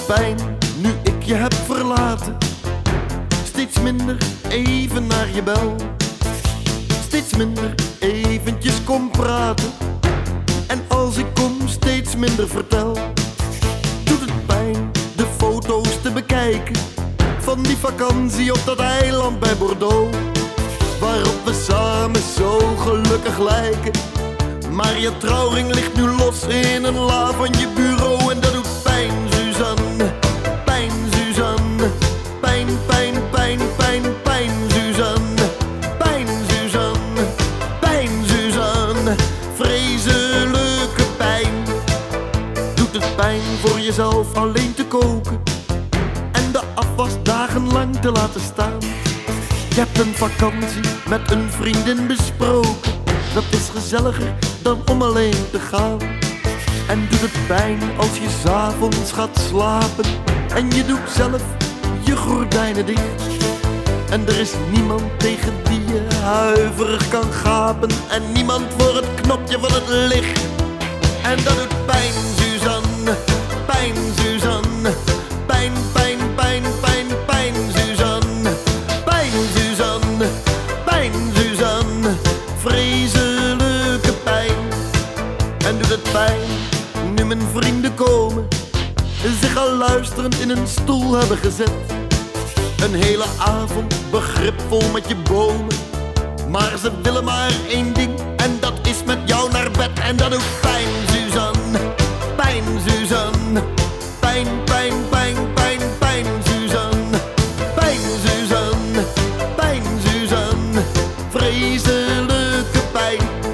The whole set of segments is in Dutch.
pijn nu ik je heb verlaten. Steeds minder even naar je bel. Steeds minder eventjes kom praten. En als ik kom steeds minder vertel. Doet het pijn de foto's te bekijken van die vakantie op dat eiland bij Bordeaux, waarop we samen zo gelukkig lijken. Maar je trouwring ligt nu los in een la van je bureau. En dat doet pijn, Suzanne. Pijn, Suzanne. Pijn, pijn, pijn, pijn, pijn, Suzanne. Pijn, Suzanne. Pijn, Suzanne. Vreselijke pijn. Doet het pijn voor jezelf alleen te koken en de afwas dagenlang te laten staan. Je hebt een vakantie met een vriendin besproken. Dat is gezelliger dan om alleen te gaan. En doet het pijn als je 's avonds gaat slapen en je doet zelf je gordijnen dicht. En er is niemand tegen die je huiverig kan gapen en niemand voor het knopje van het licht. En dat doet pijn, Suzanne. Pijn, Suzanne. Pijn, pijn, pijn, pijn, pijn, Suzanne. Pijn, Suzanne. Pijn, Suzanne. Vreselijke pijn. En doet het pijn nu mijn vrienden komen, zich al luisterend in een stoel hebben gezet. Een hele avond begripvol met je bomen, maar ze willen maar één ding en dat is met jou naar bed. En dat doet pijn, Suzanne. Pijn, Suzanne. Pijn, pijn, pijn, pijn, pijn, Suzanne. Pijn, Suzanne. Pijn, Suzanne. Vreselijke pijn.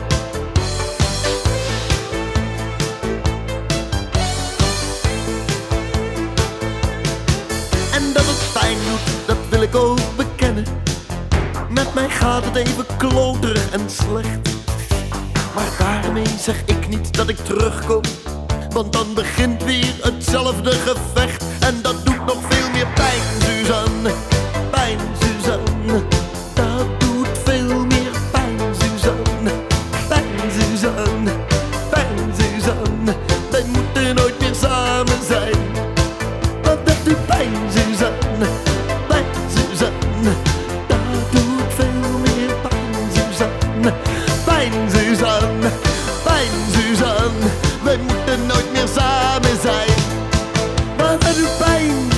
En dat het pijn doet, dat wil ik ook bekennen. Met mij gaat het even kloterig en slecht. Maar daarmee zeg ik niet dat ik terugkom, want dan begint weer hetzelfde gevecht. En dat doet nog veel meer pijn, Suzanne. Pijn, Suzanne. Dat doet veel meer pijn, Suzanne. Pijn, Suzanne. Pijn, Suzanne. Wij moeten nooit meer samen zijn, want dat doet pijn, Suzanne. Pijn, Suzanne. Dat doet veel meer pijn, Suzanne. Pijn, Suzanne. Pijn, Suzanne. Wij moeten nooit meer samen zijn, want dat doet pijn.